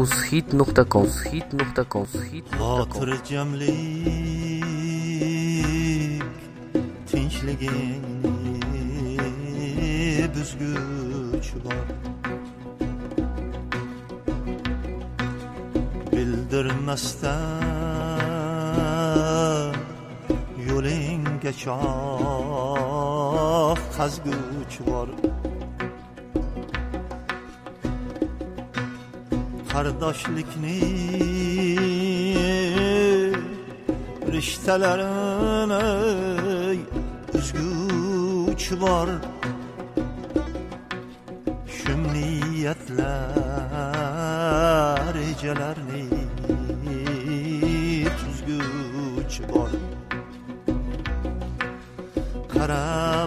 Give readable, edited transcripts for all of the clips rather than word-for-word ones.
uzhit.com xotirjamlik tinchligingni buzguvchi bor, bildirmasdan yo'lingga choh qazguvchi bor, qardoshlikni rishtalarini uzguvchi bor, shum niyatlar rejalarni tuzguvchi bor. Qara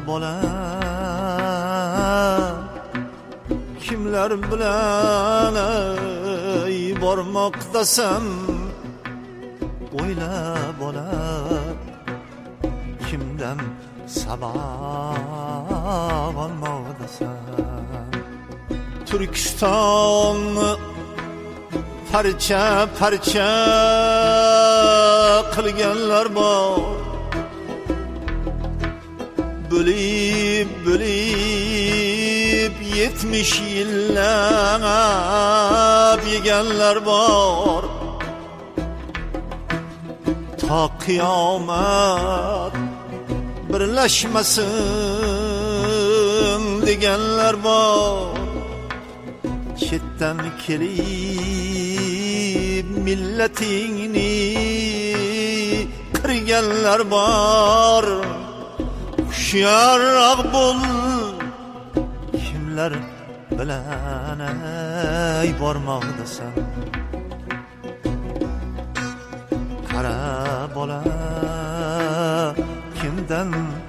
bolam, kimlar bilan bormoqdasan, o'yla bolam, kimdan saboq olmoqdasan. Turkistonni parcha parcha qilganlar bor, bölüp bölüp 70 yillab yeganlar bor, ta qiyomat birlashmasin deganlar bor, chetdan kelib millatingni qirganlar bor. Hushyorroq bo'l, kimlar bilan bormoqdasan. Qara bola, kimdan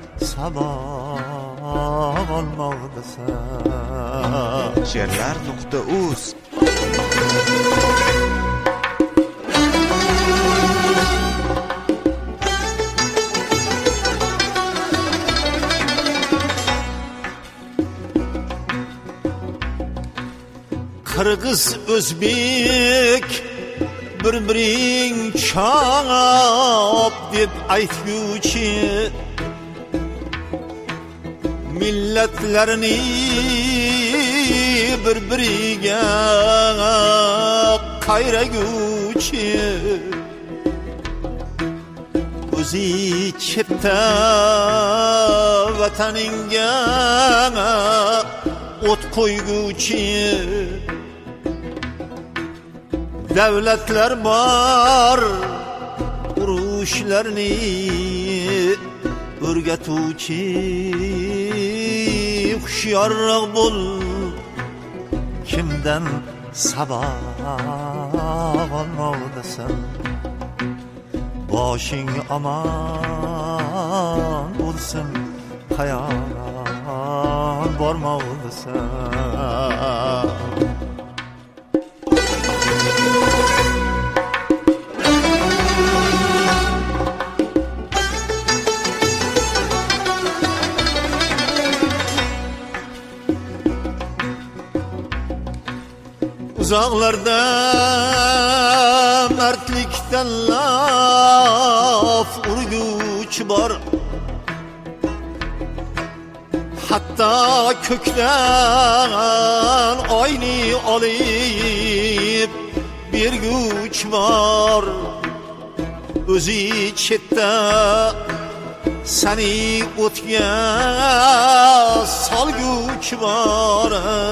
saboq olmoqdasan. She'rlar.uz Qirg'iz o'zbek bir-biring chop deb aytguvchi, millatlarni bir-biriga qayraguvchi, o'zi chetda vataningga o't qo'yguvchi, davlatlar bor urushlarni o'rgatuvchi. Hushyorroq bo'l, kimdan saboq olmoqdasan. Boshing omon bo'lsin, qayon bormoqdasan. Uzaqlarda mardlikdan laf urguvchi bor, hatto ko'kdan oyni olib berguvchi bor, o'zi chetda seni o'tga solguvchi bor.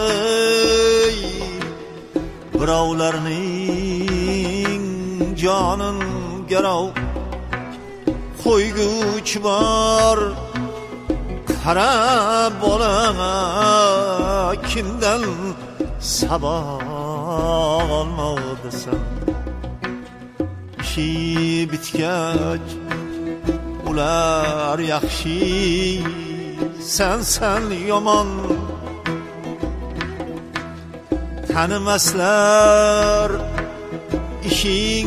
Birovlarning jonin garov qo'yguvchi bor. Qara bolama, kimdan saboq olmoqdasan. Ishi bitgach ular yaxshi, sen yomon. Tanimaslar ishing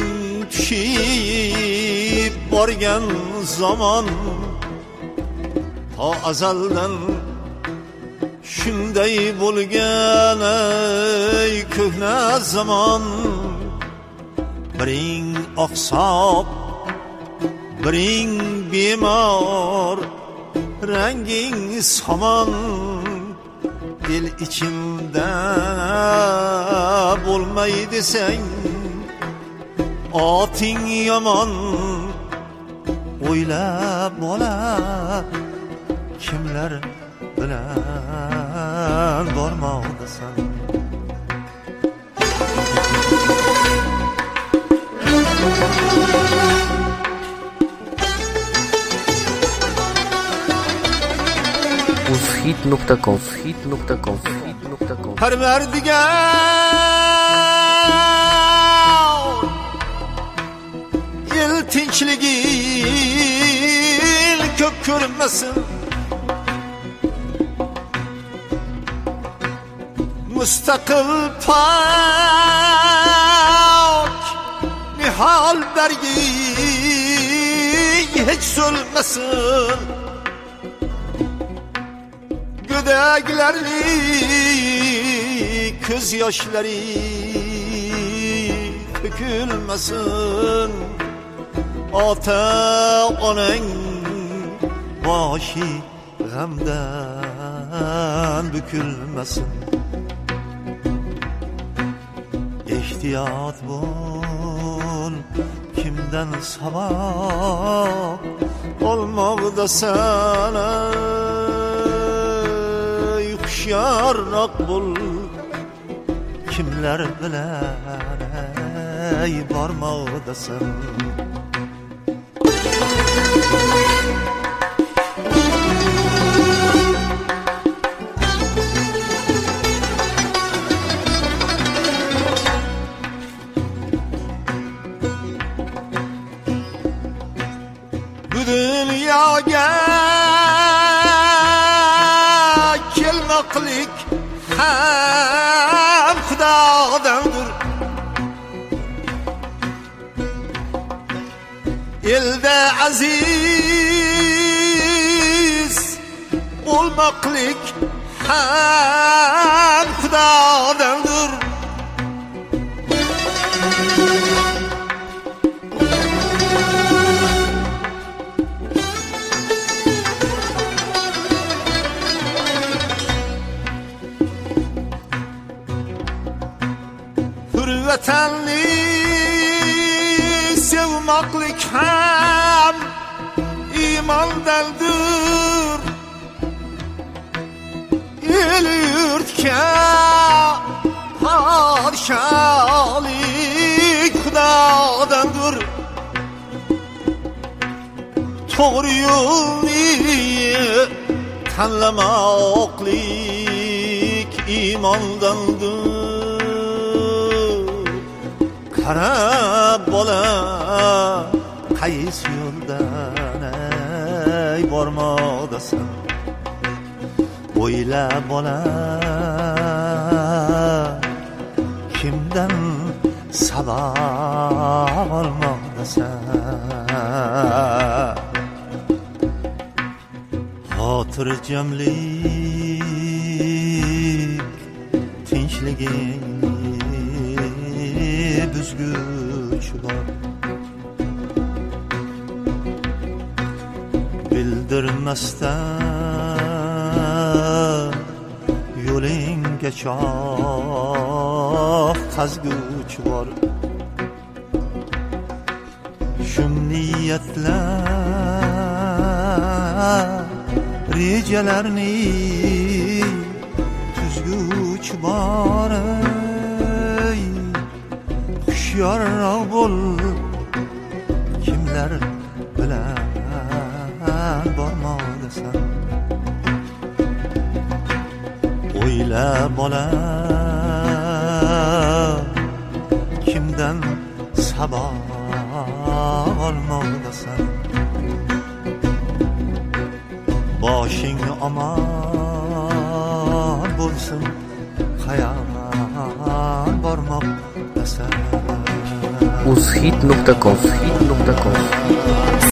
tushib borgan zamon, to azaldan shunday bo'lgan ey ko'hna zamon. Biring oqsoq, biring bemor, ranging somon. El ichimda bo'lmay desang, oting yomon. O'ylab bola kimlar bilan bormoqdasan? uzhit.com Parvardigar, el tinchligi ko'p ko'rinmasin. Mustaqil pak nihol dargi hech so'lmasin. Gödaklarni ko'z yoshlari to'kilmasin. Ota onang boshi g'amdan bukilmasin. Ehtiyot bo'l, kimdan saboq olmoqdasan? Hushyorroq bo'l, kimlar bilan bormoqdasan? Bu dunyoga kelmoqlik ham Xudodandir. Elda aziz bo'lmoqlik ham Xudodandir. Vatanni sevmoqlik ham iymondandir. El yurtga podshohlik Xudodandir. To'g'ri yo'lni tanlamoqlik iymondandir. Qarab bola qaysi yo'ldan bormoqdasan? O'yla bola kimdan saboq olmoqdasan? Xotirjamlik tinchliging buzguchi bor. Bildirmasdan yo'lingga choq qazguchi bor. Shum niyatlar rejalarni tuzguchi bor. Hushyorroq bo'l, kimlar bilan bormoqdasan? O'yla bola kimdan saboq olmoqdasan? Boshing omon bo'lsin, qayon bormoqdasan? uzhit.com